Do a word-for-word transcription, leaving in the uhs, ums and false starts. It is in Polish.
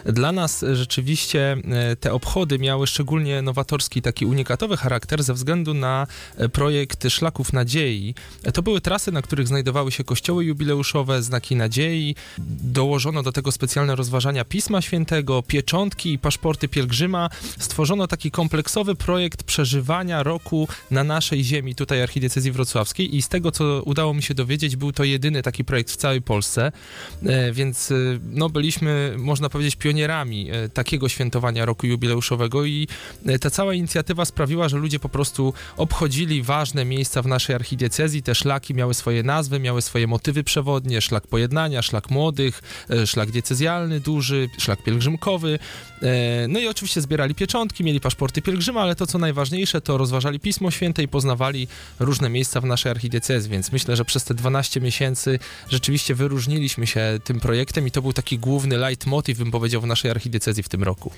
Dla nas rzeczywiście te obchody miały szczególnie nowatorski, taki unikatowy charakter ze względu na projekt Szlaków Nadziei. To były trasy, na których znajdowały się kościoły jubileuszowe, znaki nadziei. Dołożono do tego specjalne rozważania Pisma Świętego, pieczątki i paszporty pielgrzyma. Stworzono taki kompleksowy projekt przeżywania roku na naszej ziemi, tutaj archidiecezji wrocławskiej, i z tego, co udało mi się dowiedzieć, był to jedyny taki projekt w całej Polsce, więc no, byliśmy, można powiedzieć, pionierami takiego świętowania roku jubileuszowego i ta cała inicjatywa sprawiła, że ludzie po prostu obchodzili ważne miejsca w naszej archidiecezji. Te szlaki miały swoje nazwy, miały swoje motywy przewodnie, szlak pojednania, szlak młodych, szlak diecezjalny duży, szlak pielgrzymkowy. No i oczywiście zbierali pieczątki, mieli paszporty pielgrzyma, ale to, co najważniejsze, to rozważali Pismo Święte i poznawali różne miejsca w naszej archidiecezji, więc myślę, że przez te dwanaście miesięcy rzeczywiście wyróżniliśmy się tym projektem i to był taki główny leitmotiv, bym powiedział, w naszej archidiecezji w tym roku.